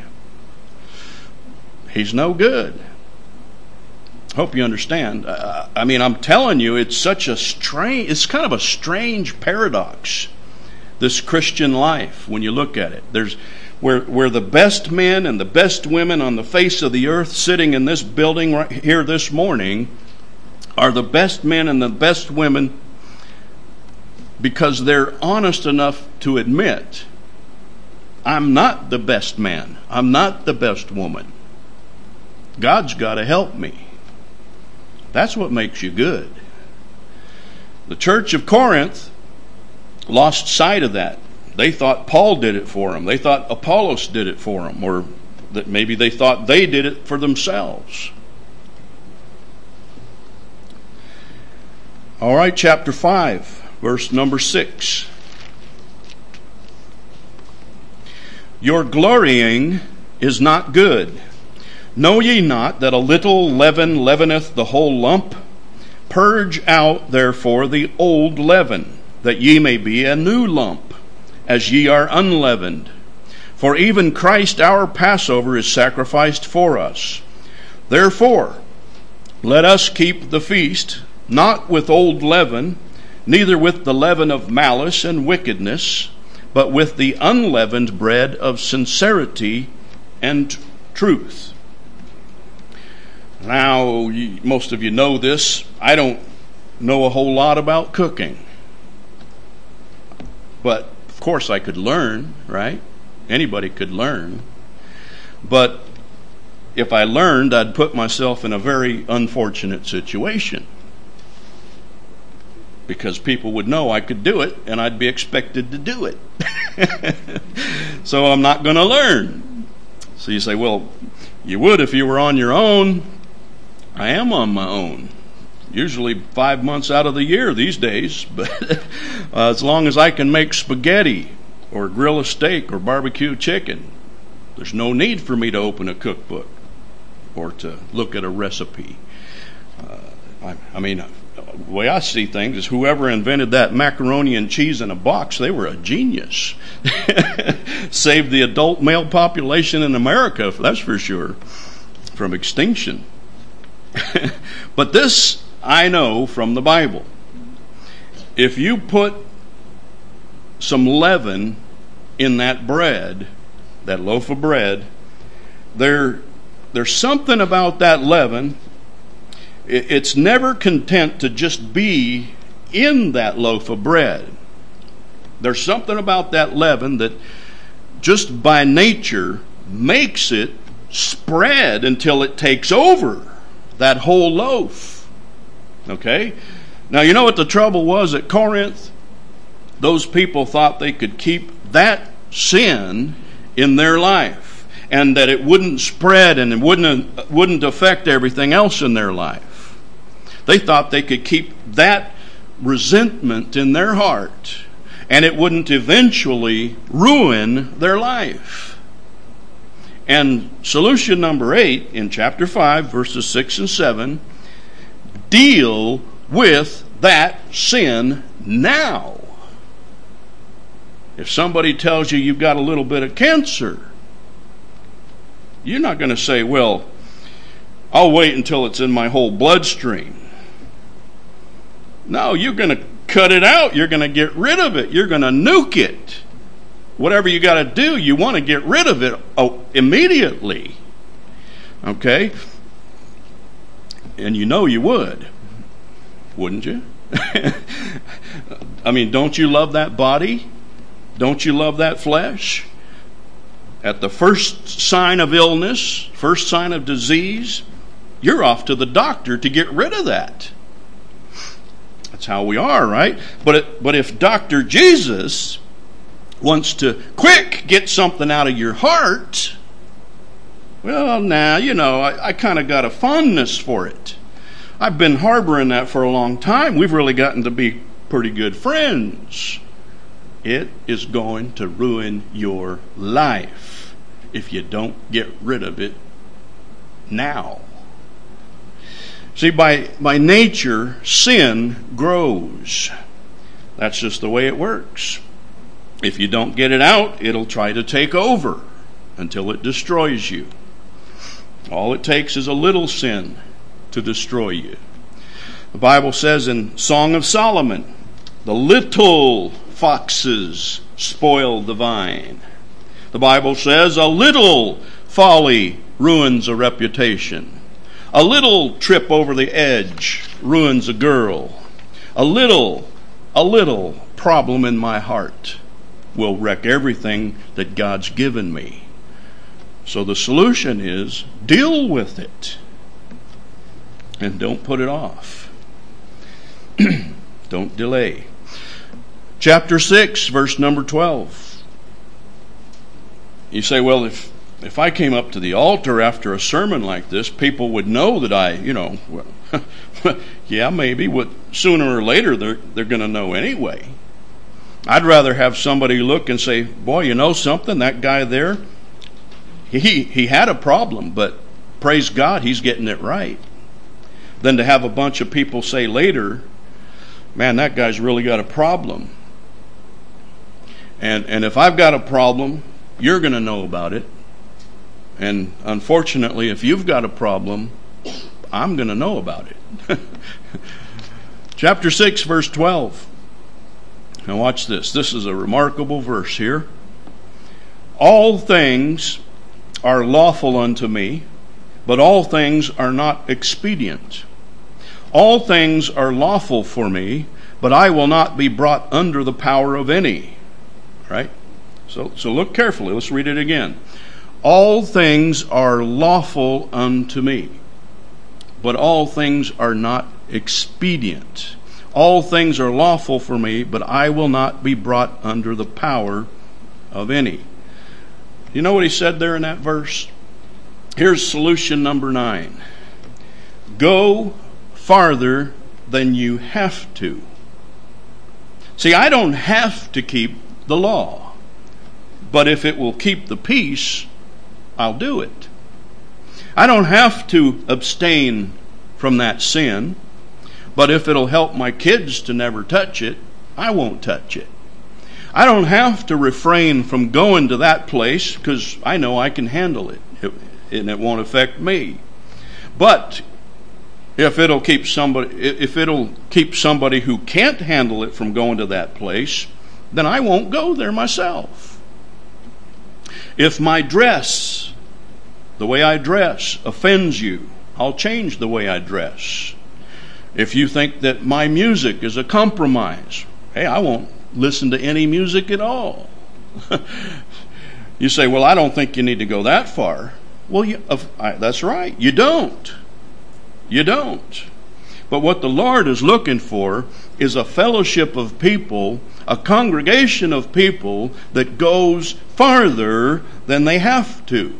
He's no good. Hope you understand. Uh, I mean, I'm telling you, it's such a strange, it's kind of a strange paradox, this Christian life, when you look at it. There's where, where the best men and the best women on the face of the earth sitting in this building right here this morning are the best men and the best women because they're honest enough to admit, I'm not the best man. I'm not the best woman. God's got to help me. That's what makes you good. The church of Corinth lost sight of that. They thought Paul did it for them. They thought Apollos did it for them. Or that maybe they thought they did it for themselves. All right, chapter five, verse number six. Your glorying is not good. Know ye not that a little leaven leaveneth the whole lump? Purge out therefore the old leaven, that ye may be a new lump, as ye are unleavened. For even Christ our Passover is sacrificed for us. Therefore, let us keep the feast, not with old leaven, neither with the leaven of malice and wickedness, but with the unleavened bread of sincerity and truth. Now, most of you know this. I don't know a whole lot about cooking. But, of course, I could learn, right? Anybody could learn. But if I learned, I'd put myself in a very unfortunate situation. Because people would know I could do it, and I'd be expected to do it. So I'm not going to learn. So you say, well, you would if you were on your own. I am on my own. Usually five months out of the year these days. But uh, as long as I can make spaghetti or grill a steak or barbecue chicken, there's no need for me to open a cookbook or to look at a recipe. Uh, I, I mean, the way I see things is whoever invented that macaroni and cheese in a box, they were a genius. Saved the adult male population in America, that's for sure, from extinction. But this I know from the Bible. If you put some leaven in that bread, that loaf of bread, there, there's something about that leaven. It's never content to just be in that loaf of bread. There's something about that leaven that just by nature makes it spread until it takes over that whole loaf. Okay? Now, you know what the trouble was at Corinth? Those people thought they could keep that sin in their life, and that it wouldn't spread and it wouldn't, wouldn't affect everything else in their life. They thought they could keep that resentment in their heart, and it wouldn't eventually ruin their life. And solution number eight in chapter five, verses six and seven, deal with that sin now. If somebody tells you you've got a little bit of cancer, you're not going to say, well, I'll wait until it's in my whole bloodstream. No, you're going to cut it out. You're going to get rid of it. You're going to nuke it. Whatever you got to do, you want to get rid of it oh, immediately. Okay? And you know you would. Wouldn't you? I mean, don't you love that body? Don't you love that flesh? At the first sign of illness, first sign of disease, you're off to the doctor to get rid of that. That's how we are, right? But it, but if Doctor Jesus wants to quick get something out of your heart, well, now, you know, I, I kind of got a fondness for it. I've been harboring that for a long time. We've really gotten to be pretty good friends. It is going to ruin your life if you don't get rid of it now. See, by, by nature, sin grows. That's just the way it works. If you don't get it out, it'll try to take over until it destroys you. All it takes is a little sin to destroy you. The Bible says in Song of Solomon, the little foxes spoil the vine. The Bible says a little folly ruins a reputation. A little trip over the edge ruins a girl. A little, a little problem in my heart will wreck everything that God's given me. So the solution is deal with it. And don't put it off. Don't delay. Chapter six, verse number twelve. You say, well, if if I came up to the altar after a sermon like this, people would know that I, you know, well, yeah, maybe. What, sooner or later, they're, they're going to know anyway. I'd rather have somebody look and say, boy, you know something? That guy there, he he had a problem, but praise God, he's getting it right. Than to have a bunch of people say later, man, that guy's really got a problem. And and if I've got a problem, you're going to know about it. And unfortunately, if you've got a problem, I'm going to know about it. Chapter six, verse twelve. Now watch this. This is a remarkable verse here. All things are lawful unto me, but all things are not expedient. All things are lawful for me, but I will not be brought under the power of any. Right? So, so look carefully. Let's read it again. All things are lawful unto me, but all things are not expedient. All things are lawful for me, but I will not be brought under the power of any. You know what he said there in that verse? Here's solution number nine. Go farther than you have to. See, I don't have to keep the law, but if it will keep the peace, I'll do it. I don't have to abstain from that sin, but if it'll help my kids to never touch it, I won't touch it. I don't have to refrain from going to that place because I know I can handle it and it won't affect me. But if it'll keep somebody, if it'll keep somebody who can't handle it from going to that place, then I won't go there myself. If my dress, the way I dress, offends you, I'll change the way I dress. If you think that my music is a compromise, hey, I won't listen to any music at all. You say, well, I don't think you need to go that far. Well, you, uh, I, that's right. You don't. You don't. But what the Lord is looking for is a fellowship of people, a congregation of people that goes farther than they have to.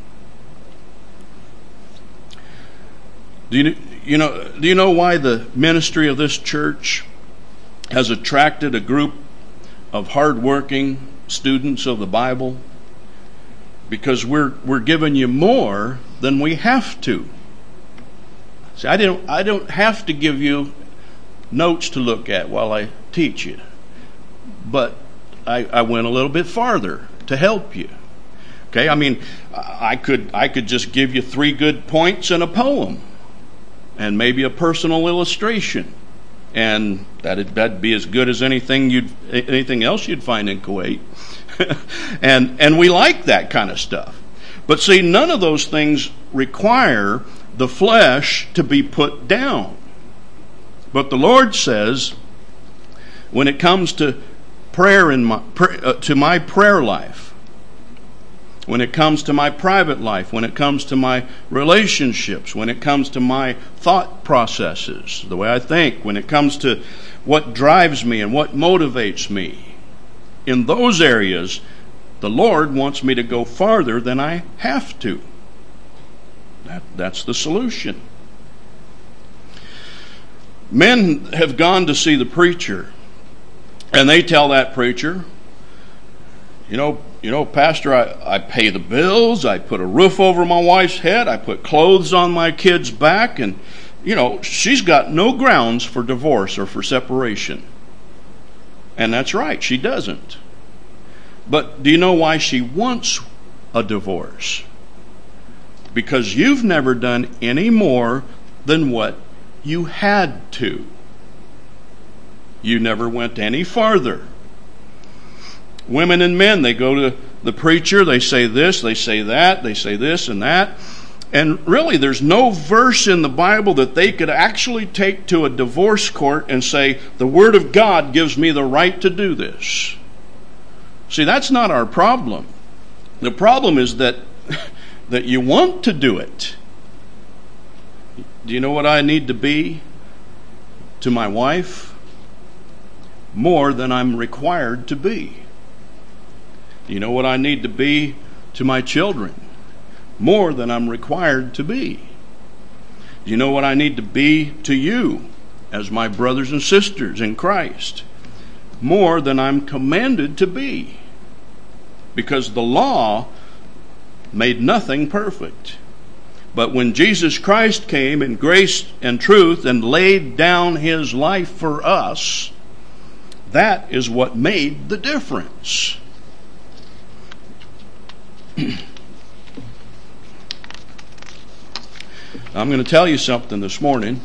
Do you, you know, do you know why the ministry of this church has attracted a group of hardworking students of the Bible? Because we're we're giving you more than we have to. See, I don't I don't have to give you notes to look at while I teach you, but I, I went a little bit farther to help you. Okay, I mean, I could I could just give you three good points and a poem, and maybe a personal illustration, and that'd that'd be as good as anything you'd anything else you'd find in Kuwait. and and we like that kind of stuff. But see, none of those things require the flesh to be put down. But the Lord says, when it comes to prayer in my uh, to my prayer life, when it comes to my private life, when it comes to my relationships, when it comes to my thought processes, the way I think, when it comes to what drives me and what motivates me, in those areas, the Lord wants me to go farther than I have to. That, that's the solution. Men have gone to see the preacher, and they tell that preacher, you know, you know, Pastor, I, I pay the bills, I put a roof over my wife's head, I put clothes on my kid's back, and, you know, she's got no grounds for divorce or for separation. And that's right, she doesn't. But do you know why she wants a divorce? Because you've never done any more than what you had to. You never went any farther. Women and men, they go to the preacher, they say this, they say that, they say this and that. And really, there's no verse in the Bible that they could actually take to a divorce court and say, the Word of God gives me the right to do this. See, that's not our problem. The problem is that, that you want to do it. Do you know what I need to be to my wife? More than I'm required to be. Do you know what I need to be to my children? More than I'm required to be. Do you know what I need to be to you as my brothers and sisters in Christ? More than I'm commanded to be. Because the law made nothing perfect. But when Jesus Christ came in grace and truth and laid down his life for us, that is what made the difference. I'm going to tell you something this morning.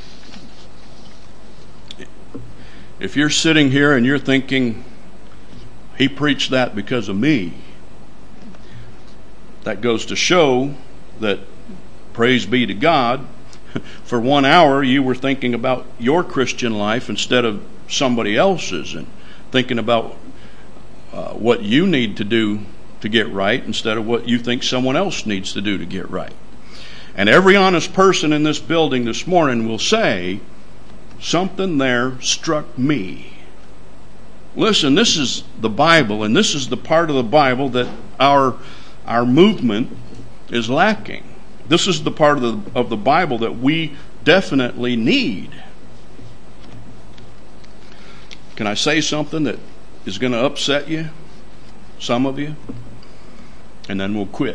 If you're sitting here and you're thinking, he preached that because of me, that goes to show that, praise be to God, for one hour you were thinking about your Christian life instead of somebody else's, and thinking about uh, what you need to do to get right instead of what you think someone else needs to do to get right. And every honest person in this building this morning will say, something there struck me. Listen, this is the Bible, and this is the part of the Bible that our our movement is lacking. This is the part of the of the Bible that we definitely need. Can I say something that is going to upset you? Some of you? And then we'll quit.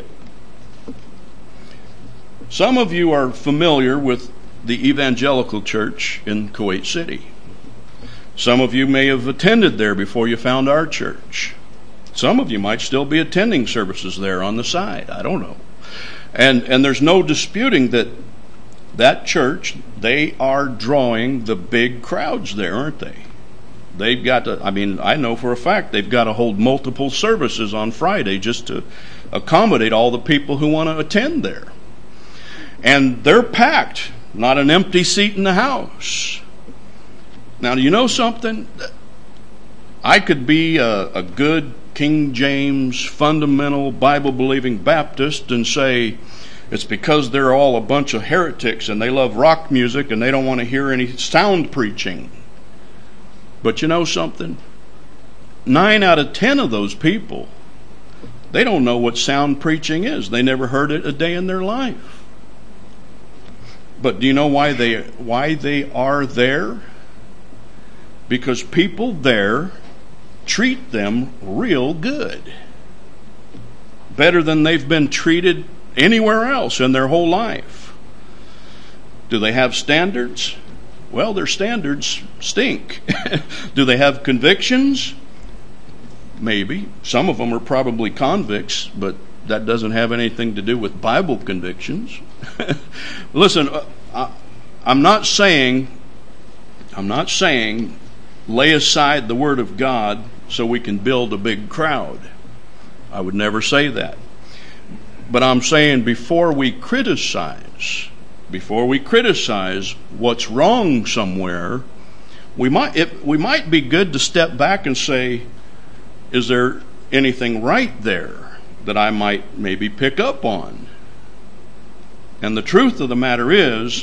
Some of you are familiar with the evangelical church in Kuwait City. Some of you may have attended there before you found our church. Some of you might still be attending services there on the side. I don't know. And and there's no disputing that that church, they are drawing the big crowds there, aren't they? They've got to, I mean, I know for a fact they've got to hold multiple services on Friday just to accommodate all the people who want to attend there. And they're packed, not an empty seat in the house. Now, do you know something? I could be a, a good King James fundamental Bible-believing Baptist and say it's because they're all a bunch of heretics and they love rock music and they don't want to hear any sound preaching. But you know something? Nine out of ten of those people, they don't know what sound preaching is. They never heard it a day in their life. But do you know why they why they are there? Because people there treat them real good. Better than they've been treated anywhere else in their whole life. Do they have standards? Well, their standards stink. Do they have convictions? Maybe. Some of them are probably convicts, but that doesn't have anything to do with Bible convictions. Listen, I, I'm not saying, I'm not saying lay aside the Word of God so we can build a big crowd. I would never say that. But I'm saying before we criticize, before we criticize what's wrong somewhere, we might it, we might be good to step back and say, is there anything right there that I might maybe pick up on? And the truth of the matter is,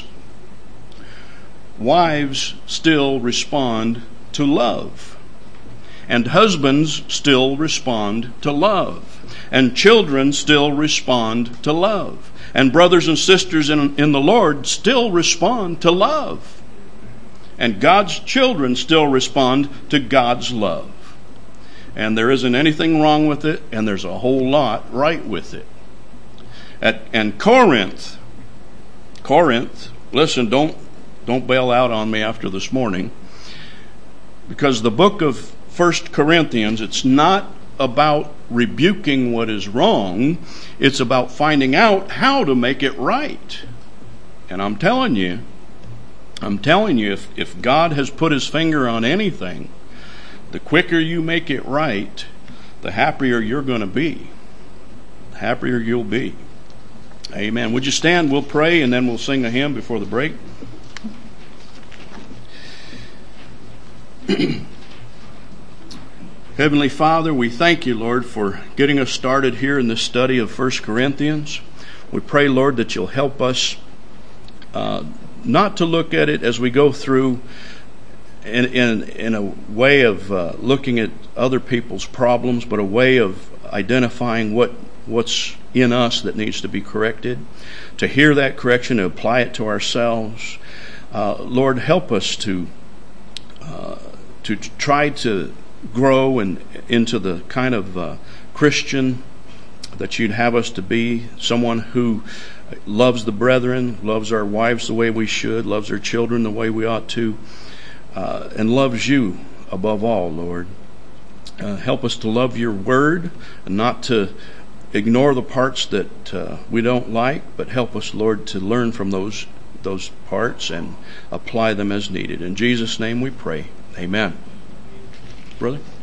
wives still respond to love. And husbands still respond to love. And children still respond to love. And brothers and sisters in, in the Lord still respond to love. And God's children still respond to God's love. And there isn't anything wrong with it, and there's a whole lot right with it. At, and Corinth, Corinth, listen, don't don't bail out on me after this morning, because the book of First Corinthians, it's not about rebuking what is wrong. It's about finding out how to make it right. And I'm telling you, I'm telling you, if, if God has put his finger on anything, the quicker you make it right, the happier you're going to be. The happier you'll be. Amen. Would you stand? We'll pray and then we'll sing a hymn before the break. Heavenly Father, we thank you, Lord, for getting us started here in this study of First Corinthians. We pray, Lord, that you'll help us uh, not to look at it as we go through in in, in a way of uh, looking at other people's problems, but a way of identifying what what's in us that needs to be corrected, to hear that correction and apply it to ourselves. Uh, Lord, help us to uh, to try to grow and into the kind of uh, Christian that you'd have us to be, someone who loves the brethren, loves our wives the way we should, loves our children the way we ought to, uh, and loves you above all, Lord. Uh, help us to love your word and not to ignore the parts that uh, we don't like, but help us, Lord, to learn from those those parts and apply them as needed. In Jesus' name we pray. Amen. Brother?